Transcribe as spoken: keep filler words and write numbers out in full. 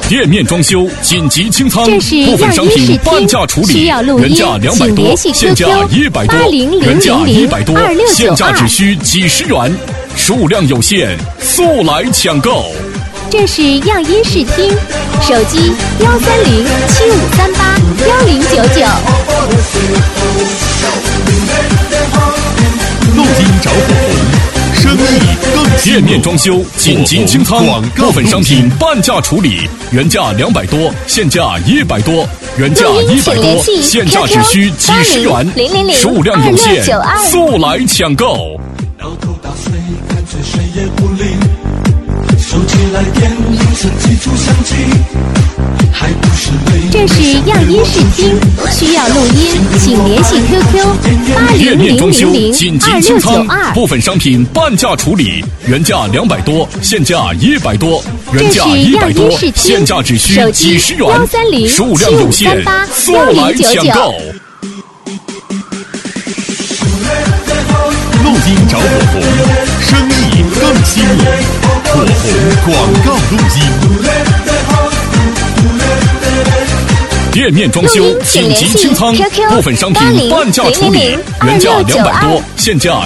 店面装修紧急清仓， 这是部分商品半价处理， 需要录音， 原价两百多，现价一百多，原价一百多，现价只需几十元，数量有限，速来抢购。 这是样音视听，手机幺三零七五三八幺零九九。 录音找火红，生意更店面装修紧急清仓，部分商品半价处理，原价两百多，现价一百多，原价一百多，现价只需几十元，数量有限，速来抢购。 摇头打碎，干脆谁也不理。手机来电，铃声记住响起，还不是累。 这是样音视听，需要录音，请联系 Q Q 八零零零零二六九二。 部分商品半价处理，原价两百多，现价一百多，原价一百多，现价只需几十元，数量有限，速来抢购。 录音找火红，生意更吸引。火红广告录音。 店面装修紧急清仓，部分商品半价处理，原价两百多，现价